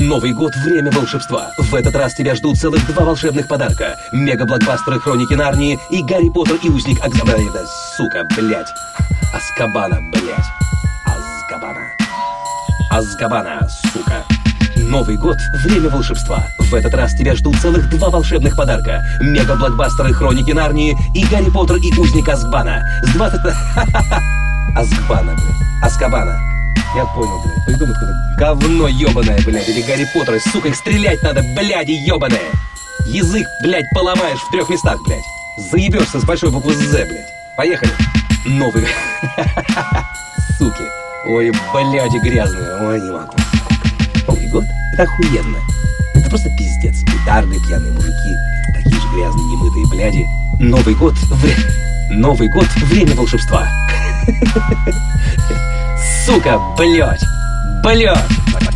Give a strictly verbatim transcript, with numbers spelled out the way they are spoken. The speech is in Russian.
Новый год — время волшебства. В этот раз тебя ждут целых два волшебных подарка. Мега-блокбастеры «Хроники Нарнии» и «Гарри Поттер и узник Азкабана». Да, сука, блядь. Азкабана, блядь. Азкабана. Азкабана, сука. Новый год — время волшебства. В этот раз тебя ждут целых два волшебных подарка. Мега-блокбастеры «Хроники Нарнии» и «Гарри Поттер и узник Азкабана». С двадцатого... Азкабана, блядь. Азкабана. Я понял, блядь. Придумай какое-то говно ебаное, блядь. Эти Гарри Поттеры, сука, их стрелять надо, бляди ебаные. Язык, блядь, поломаешь в трех местах, блядь. Заебешься с большой буквы «З», блядь. Поехали. Новый... Суки. Ой, бляди грязные. Ой, не могу. Новый год — это охуенно. Это просто пиздец. Петарды, пьяные мужики. Такие же грязные, немытые бляди. Новый год — вре... Новый год — время волшебства. Сука, блядь, блядь.